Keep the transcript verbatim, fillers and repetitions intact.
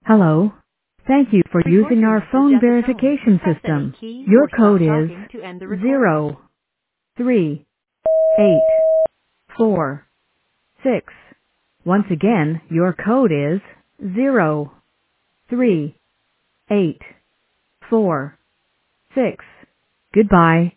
Hello. Thank you for Record using your our message phone at the tone. verification Press any system. key Your or stop code is talking to end the recording. zero three eight four six. Once again, your code is zero three eight four six. Goodbye.